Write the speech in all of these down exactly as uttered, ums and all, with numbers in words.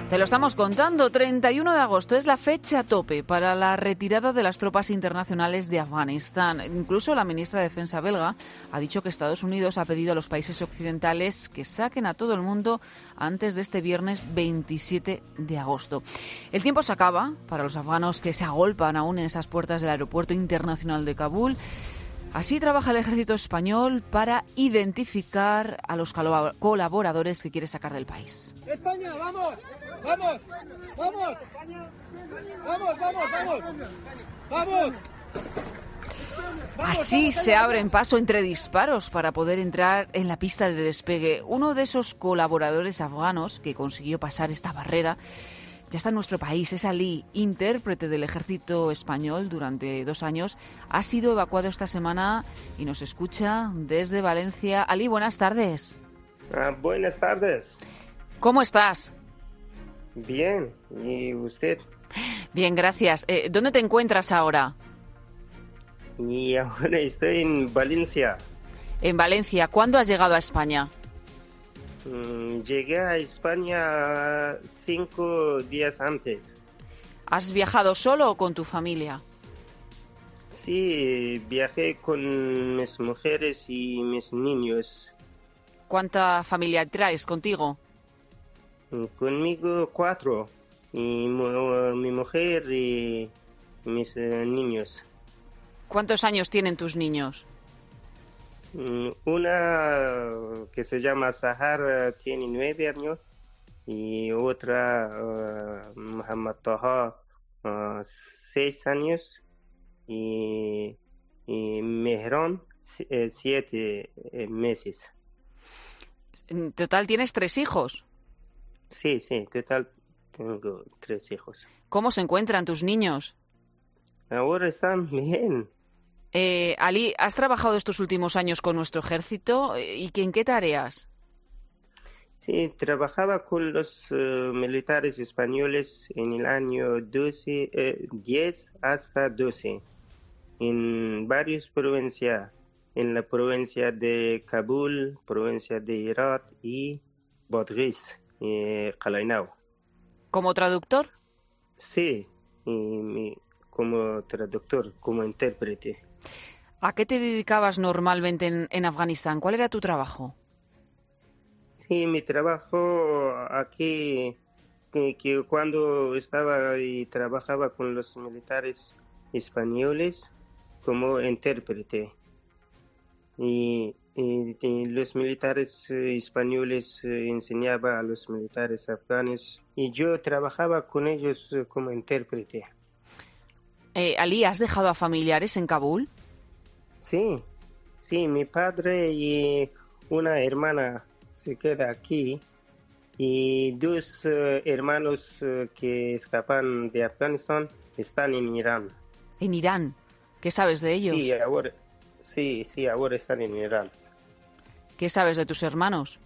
Te lo estamos contando, treinta y uno de agosto es la fecha tope para la retirada de las tropas internacionales de Afganistán. Incluso la ministra de Defensa belga ha dicho que Estados Unidos ha pedido a los países occidentales que saquen a todo el mundo antes de este viernes veintisiete de agosto. El tiempo se acaba para los afganos que se agolpan aún en esas puertas del aeropuerto internacional de Kabul. Así trabaja el ejército español para identificar a los colaboradores que quiere sacar del país. ¡España, vamos! ¡Vamos! ¡Vamos! ¡Vamos, vamos, vamos! ¡Vamos! Así se abren paso entre disparos para poder entrar en la pista de despegue. Uno de esos colaboradores afganos que consiguió pasar esta barrera ya está en nuestro país. Es Ali, intérprete del ejército español durante dos años. Ha sido evacuado esta semana y nos escucha desde Valencia. Ali, buenas tardes. Ah, buenas tardes. ¿Cómo estás? Bien. ¿Y usted? Bien, gracias. Eh, ¿Dónde te encuentras ahora? Y ahora estoy en Valencia. En Valencia. ¿Cuándo has llegado a España? Mm, llegué a España cinco días antes. ¿Has viajado solo o con tu familia? Sí, viajé con mis mujeres y mis niños. ¿Cuánta familia traes contigo? Conmigo cuatro. Y mu- mi mujer y mis eh, niños. ¿Cuántos años tienen tus niños? Mm, Una que se llama Sahar tiene nueve años y otra uh, Muhammad Taha uh, seis años y, y Mehran si- eh, siete eh, meses. En total tienes tres hijos. Sí, sí, total tengo tres hijos. ¿Cómo se encuentran tus niños? Ahora están bien. Eh, Ali, ¿has trabajado estos últimos años con nuestro ejército? ¿Y en qué tareas? Sí, trabajaba con los eh, militares españoles en el año doce, eh, diez hasta doce en varias provincias, en la provincia de Kabul, provincia de Herat y Badghis, eh, Qalainao. ¿Como traductor? Sí, y mi- como traductor, como intérprete. ¿A qué te dedicabas normalmente en, en Afganistán? ¿Cuál era tu trabajo? Sí, mi trabajo aquí, que, que cuando estaba y trabajaba con los militares españoles como intérprete. Y, y- y los militares eh, españoles eh, enseñaba a los militares afganos y yo trabajaba con ellos eh, como intérprete. Eh, Ali, ¿has dejado a familiares en Kabul? Sí, sí, mi padre y una hermana se queda aquí y dos eh, hermanos eh, que escapan de Afganistán están en Irán. En Irán. ¿Qué sabes de ellos? Sí, ahora, sí, sí, ahora están en Irán. ¿Qué sabes de tus hermanos?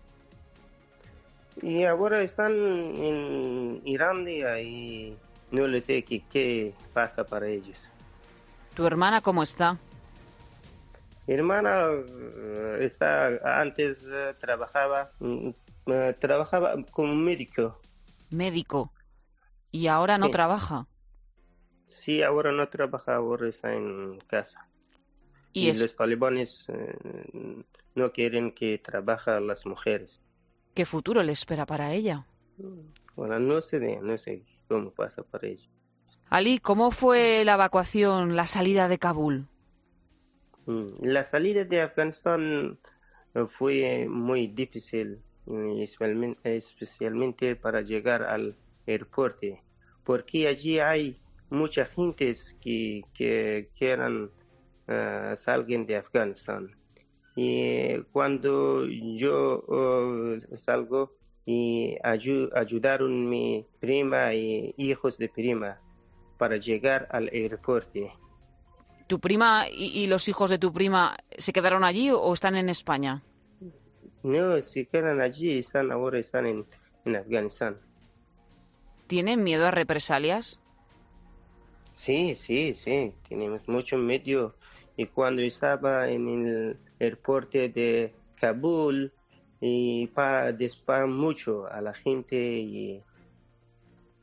Y ahora están en Irán y no les sé qué, qué pasa para ellos. ¿Tu hermana cómo está? Mi hermana eh, está, antes eh, trabajaba, mm, eh, trabajaba como médico. Médico. ¿Y ahora no Sí. trabaja? Sí, ahora no trabaja, ahora está en casa. Y, Y es, los talibanes eh, no quieren que trabajen las mujeres. ¿qué futuro le espera para ella? Bueno, no sé, no sé cómo pasa para ellos. Ali, ¿cómo fue la evacuación, la salida de Kabul? Mm, La salida de Afganistán eh, fue muy difícil, y especialmente, especialmente para llegar al aeropuerto, porque allí hay mucha gente que, que quieren uh, salir de Afganistán. Y cuando yo uh, salgo, y ayu- ayudaron mi prima y hijos de prima para llegar al aeropuerto. ¿Tu prima y, y los hijos de tu prima se quedaron allí o están en España? No, se quedan allí, están ahora están en, en Afganistán. ¿Tienen miedo a represalias? Sí, sí, sí, tenemos mucho miedo. Y cuando estaba en el aeropuerto de Kabul, y para disparar mucho a la gente y,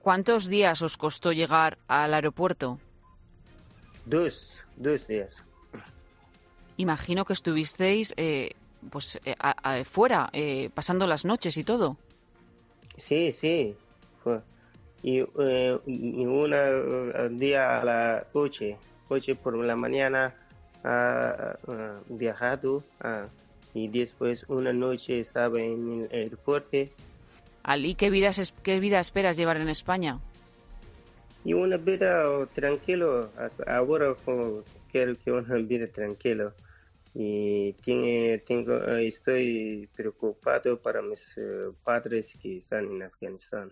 ¿Cuántos días os costó llegar al aeropuerto? Dos, dos días. Imagino que estuvisteis eh, pues eh, a, a, fuera, eh, pasando las noches y todo. Sí, sí. Fue. Y, eh, y un día a las ocho, ocho por la mañana uh, uh, viajado uh, y después una noche estaba en el aeropuerto. Ali, ¿qué vida, qué vida esperas llevar en España? Y una vida tranquila, hasta ahora quiero que una vida tranquila. Y tiene, tengo, estoy preocupado para mis uh, padres que están en Afganistán.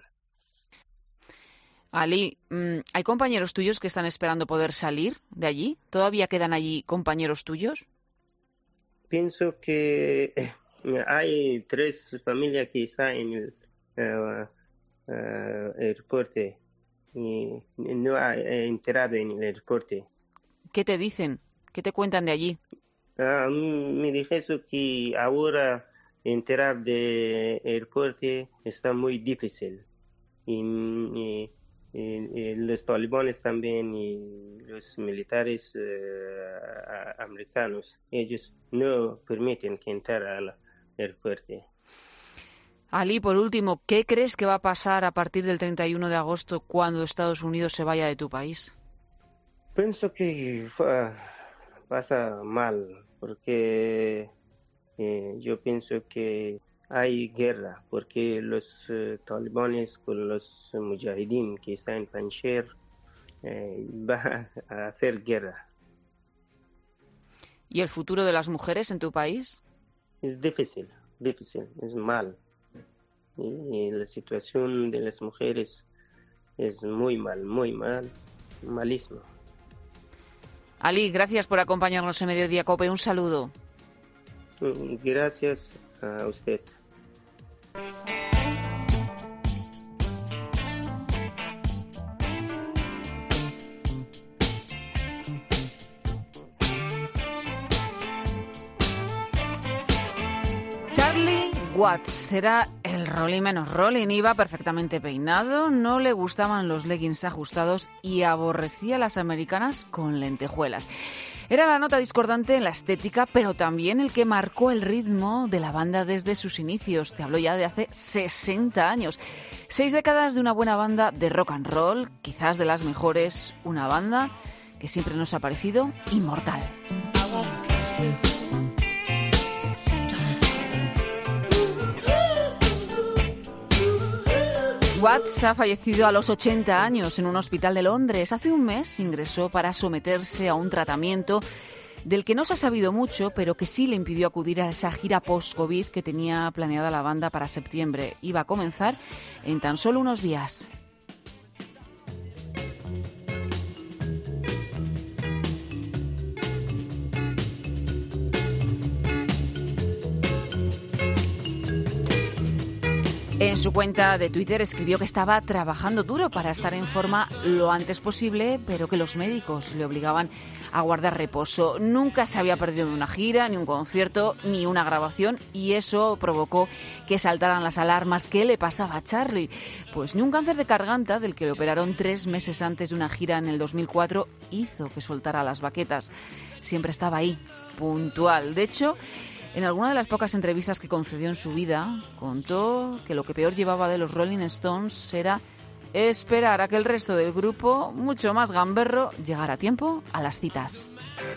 Ali, ¿hay compañeros tuyos que están esperando poder salir de allí? ¿Todavía quedan allí compañeros tuyos? Pienso que hay tres familias que están en el uh, uh, aeropuerto y no han entrado en el aeropuerto. ¿Qué te dicen? ¿Qué te cuentan de allí? Uh, me dijeron que ahora entrar del aeropuerto está muy difícil. Y, y, y los talibanes también y los militares uh, americanos, ellos no permiten que entrar al aeropuerto. Ali, por último, ¿qué crees que va a pasar a partir del treinta y uno de agosto cuando Estados Unidos se vaya de tu país? Pienso que uh, pasa mal, porque eh, yo pienso que hay guerra, porque los uh, talibanes con los uh, mujahideen que están en Panjshir eh, van a hacer guerra. ¿Y el futuro de las mujeres en tu país? Es difícil, difícil, es mal. Y, y la situación de las mujeres es muy mal, muy mal, malísimo. Ali, gracias por acompañarnos en Mediodía Cope. Un saludo. Gracias a usted. Charlie Watts era el rolling menos rolling, iba perfectamente peinado, no le gustaban los leggings ajustados y aborrecía a las americanas con lentejuelas. Era la nota discordante en la estética, pero también el que marcó el ritmo de la banda desde sus inicios. Te hablo ya de hace sesenta años. Seis décadas de una buena banda de rock and roll, quizás de las mejores, una banda que siempre nos ha parecido inmortal. Watts ha fallecido a los ochenta años en un hospital de Londres. Hace un mes ingresó para someterse a un tratamiento del que no se ha sabido mucho, pero que sí le impidió acudir a esa gira post-COVID que tenía planeada la banda para septiembre. Iba a comenzar en tan solo unos días. En su cuenta de Twitter escribió que estaba trabajando duro para estar en forma lo antes posible, pero que los médicos le obligaban a guardar reposo. Nunca se había perdido una gira, ni un concierto, ni una grabación, y eso provocó que saltaran las alarmas. ¿Qué le pasaba a Charlie? Pues ni un cáncer de garganta, del que le operaron tres meses antes de una gira en el dos mil cuatro, hizo que soltara las baquetas. Siempre estaba ahí, puntual. De hecho, en alguna de las pocas entrevistas que concedió en su vida, contó que lo que peor llevaba de los Rolling Stones era esperar a que el resto del grupo, mucho más gamberro, llegara a tiempo a las citas.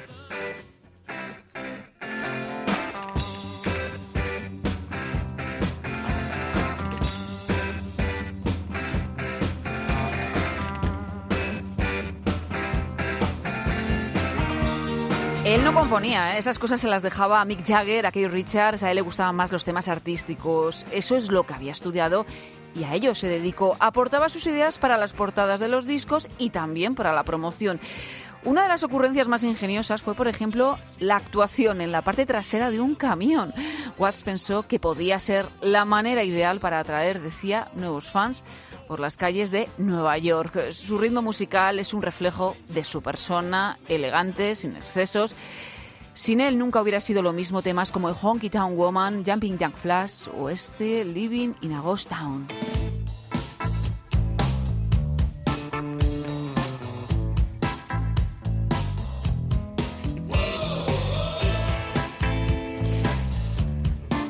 Él no componía, ¿eh? Esas cosas se las dejaba a Mick Jagger, a Keith Richards, a él le gustaban más los temas artísticos. Eso es lo que había estudiado y a ello se dedicó. Aportaba sus ideas para las portadas de los discos y también para la promoción. Una de las ocurrencias más ingeniosas fue, por ejemplo, la actuación en la parte trasera de un camión. Watts pensó que podía ser la manera ideal para atraer, decía, nuevos fans por las calles de Nueva York. Su ritmo musical es un reflejo de su persona, elegante, sin excesos. Sin él nunca hubiera sido lo mismo temas como el Honky Tonk Woman, Jumping Jack Flash o este Living in a Ghost Town.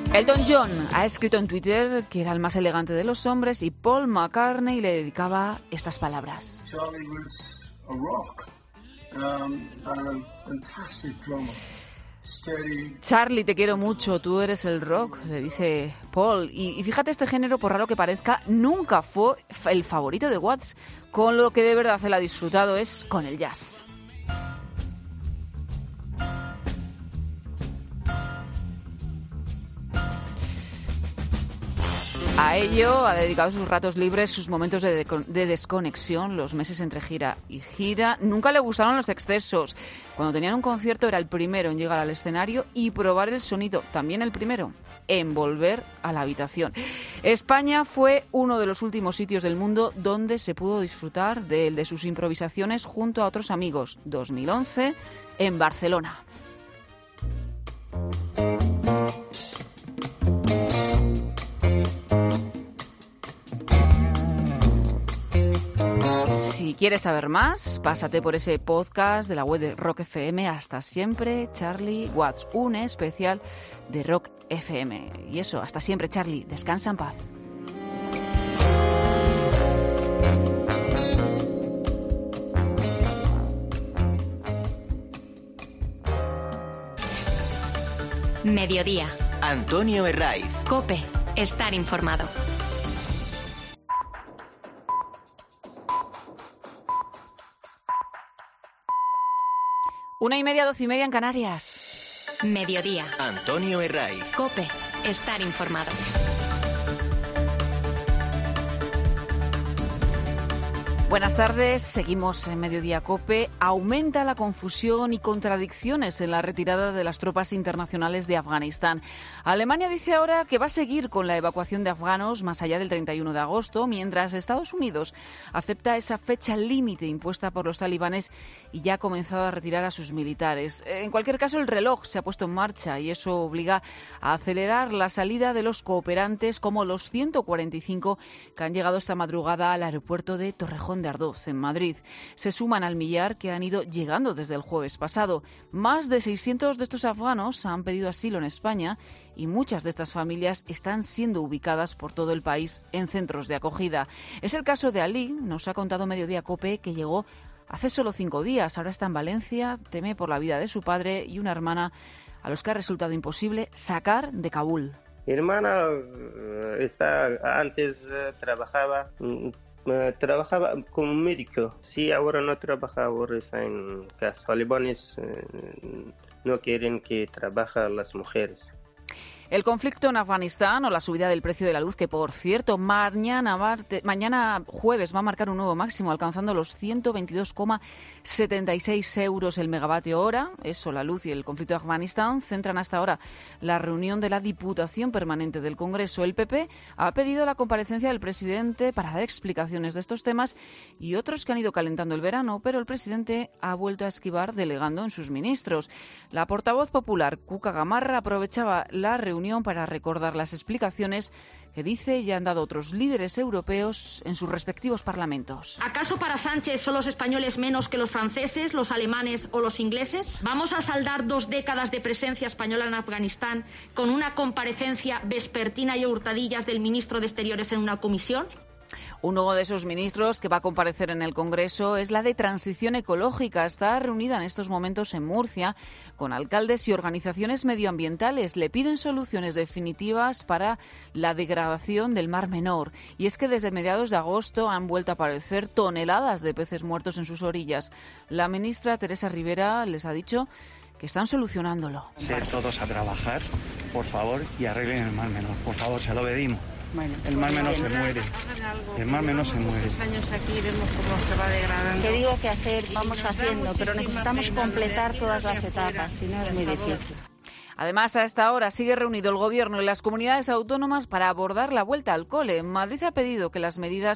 Elton John ha escrito en Twitter que era el más elegante de los hombres y Paul McCartney le dedicaba estas palabras. Charlie was a rock, um, a fantastic drummer. Steady. Charlie, te quiero mucho, tú eres el rock, le dice Paul. Y, y fíjate, este género, por raro que parezca, nunca fue el favorito de Watts. Con lo que de verdad él ha disfrutado es con el jazz. A ello ha dedicado sus ratos libres, sus momentos de, de, de desconexión, los meses entre gira y gira. Nunca le gustaron los excesos. Cuando tenían un concierto era el primero en llegar al escenario y probar el sonido. También el primero en volver a la habitación. España fue uno de los últimos sitios del mundo donde se pudo disfrutar de, de sus improvisaciones junto a otros amigos. dos mil once en Barcelona. Si quieres saber más, pásate por ese podcast de la web de Rock F M. Hasta siempre, Charlie Watts, un especial de Rock F M. Y eso, hasta siempre, Charlie. Descansa en paz. Mediodía. Antonio Herraiz. COPE. Estar informado. Una y media, doce y media en Canarias. Mediodía. Antonio Herraiz. COPE. Estar informado. Buenas tardes, seguimos en Mediodía COPE. Aumenta la confusión y contradicciones en la retirada de las tropas internacionales de Afganistán. Alemania dice ahora que va a seguir con la evacuación de afganos más allá del treinta y uno de agosto, mientras Estados Unidos acepta esa fecha límite impuesta por los talibanes y ya ha comenzado a retirar a sus militares. En cualquier caso, el reloj se ha puesto en marcha y eso obliga a acelerar la salida de los cooperantes, como los ciento cuarenta y cinco que han llegado esta madrugada al aeropuerto de Torrejón de Ardoz, en Madrid. Se suman al millar que han ido llegando desde el jueves pasado. Más de seiscientos de estos afganos han pedido asilo en España y muchas de estas familias están siendo ubicadas por todo el país en centros de acogida. Es el caso de Ali, nos ha contado Mediodía COPE, que llegó hace solo cinco días. Ahora está en Valencia, teme por la vida de su padre y una hermana a los que ha resultado imposible sacar de Kabul. Mi hermana está, antes uh, trabajaba... Uh, trabajaba como médico. Sí, ahora no trabaja, ahora está en casa. Los talibanes eh, no quieren que trabajen las mujeres. El conflicto en Afganistán o la subida del precio de la luz, que por cierto mañana, mañana jueves va a marcar un nuevo máximo, alcanzando los ciento veintidós coma setenta y seis euros el megavatio hora. Eso, la luz y el conflicto de Afganistán centran hasta ahora la reunión de la Diputación Permanente del Congreso. El P P ha pedido la comparecencia del presidente para dar explicaciones de estos temas y otros que han ido calentando el verano, pero el presidente ha vuelto a esquivar delegando en sus ministros. La portavoz popular, Cuca Gamarra, aprovechaba la reunión para recordar las explicaciones que dice ya han dado otros líderes europeos en sus respectivos parlamentos. ¿Acaso para Sánchez son los españoles menos que los franceses, los alemanes o los ingleses? ¿Vamos a saldar dos décadas de presencia española en Afganistán con una comparecencia vespertina y a hurtadillas del ministro de Exteriores en una comisión? Uno de esos ministros que va a comparecer en el Congreso es la de Transición Ecológica. Está reunida en estos momentos en Murcia con alcaldes y organizaciones medioambientales. Le piden soluciones definitivas para la degradación del Mar Menor. Y es que desde mediados de agosto han vuelto a aparecer toneladas de peces muertos en sus orillas. La ministra Teresa Rivera les ha dicho que están solucionándolo. Ser todos a trabajar, por favor, y arreglen el Mar Menor. Por favor, se lo pedimos. Bueno, el Mar Menor se muere. El Mar Menor se muere. Años aquí vemos cómo se va degradando. Te digo qué hacer, vamos haciendo, pero necesitamos completar todas las etapas, si no es muy difícil. Además, a esta hora sigue reunido el Gobierno y las comunidades autónomas para abordar la vuelta al cole. Madrid ha pedido que las medidas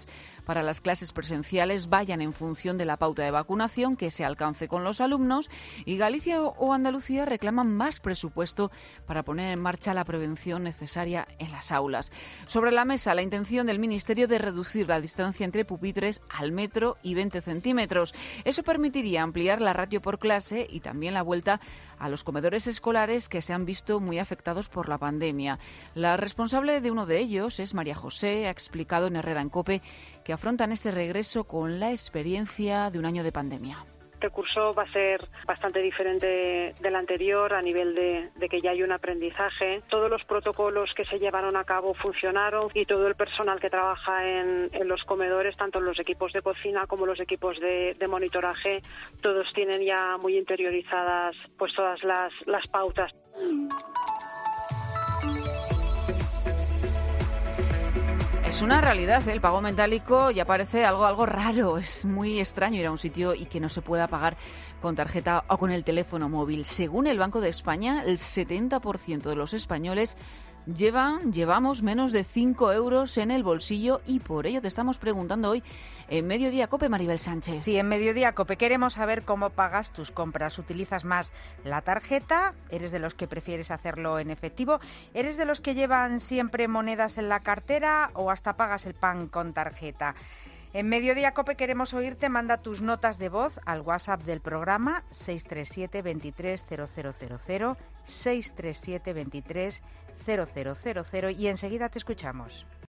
para las clases presenciales vayan en función de la pauta de vacunación que se alcance con los alumnos, y Galicia o Andalucía reclaman más presupuesto para poner en marcha la prevención necesaria en las aulas. Sobre la mesa, la intención del Ministerio de reducir la distancia entre pupitres al metro y veinte centímetros. Eso permitiría ampliar la ratio por clase y también la vuelta a los comedores escolares que se han visto muy afectados por la pandemia. La responsable de uno de ellos es María José. Ha explicado en Herrera en COPE que afrontan este regreso con la experiencia de un año de pandemia. Este curso va a ser bastante diferente del anterior a nivel de, de que ya hay un aprendizaje. Todos los protocolos que se llevaron a cabo funcionaron y todo el personal que trabaja en, en los comedores, tanto los equipos de cocina como los equipos de, de monitoraje, todos tienen ya muy interiorizadas pues todas las, las pautas. Es una realidad, ¿eh? El pago metálico ya parece algo, algo raro. Es muy extraño ir a un sitio y que no se pueda pagar con tarjeta o con el teléfono móvil. Según el Banco de España, el setenta por ciento de los españoles Llevan, llevamos menos de cinco euros en el bolsillo y por ello te estamos preguntando hoy en Mediodía COPE, Maribel Sánchez. Sí, en Mediodía COPE queremos saber cómo pagas tus compras. ¿Utilizas más la tarjeta? ¿Eres de los que prefieres hacerlo en efectivo? ¿Eres de los que llevan siempre monedas en la cartera o hasta pagas el pan con tarjeta? En Mediodía COPE queremos oírte. Manda tus notas de voz al WhatsApp del programa seis tres siete, veintitrés, cero cero cero cero, seis tres siete, veintitrés, cero cero cero cero y enseguida te escuchamos.